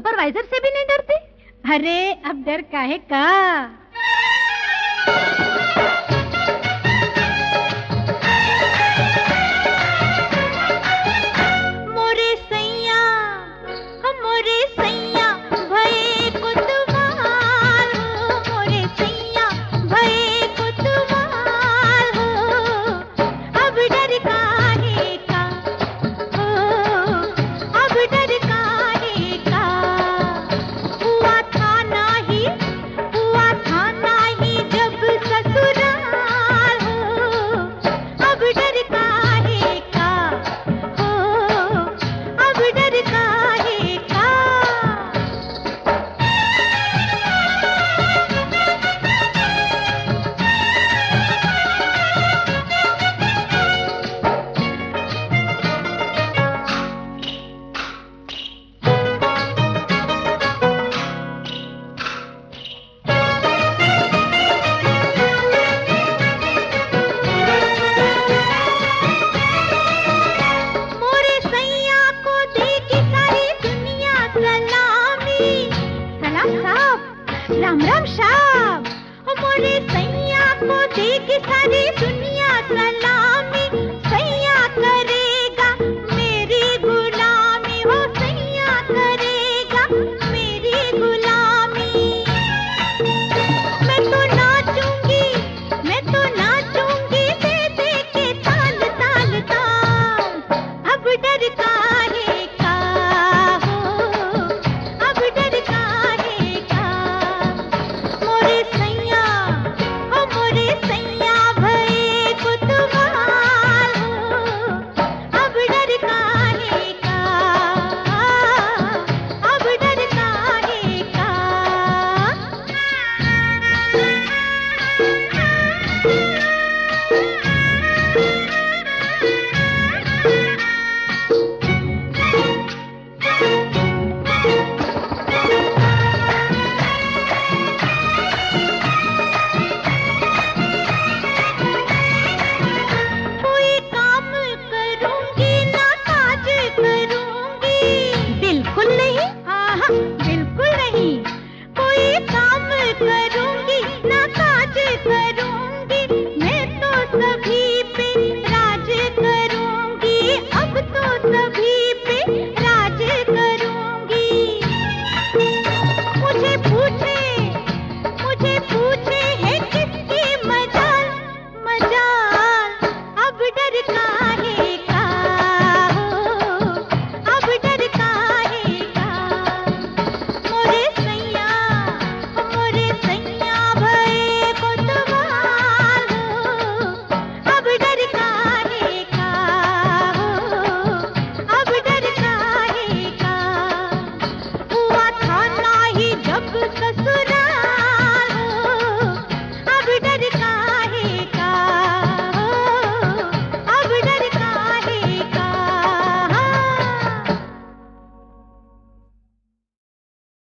Supervisor से भी नहीं डरते? अरे अब डर काहे का? राम राम साहब, मोरे सैया को देख सारी दुनिया सलामी। सैया करेगा मेरी गुलामी, हो सैया करेगा मेरी गुलामी। मैं तो नाचूंगी दे दे के ताल ताल ताल। अब डर काहे का हो, अब डर काहे का। मोरे सैया भये कुतवाल हो। अब डर काहे का, अब डर काहे का। कोई काम करूंगी ना काज करूंगी, बिल्कुल नहीं, हाँ बिल्कुल नहीं। कोई काम करूंगी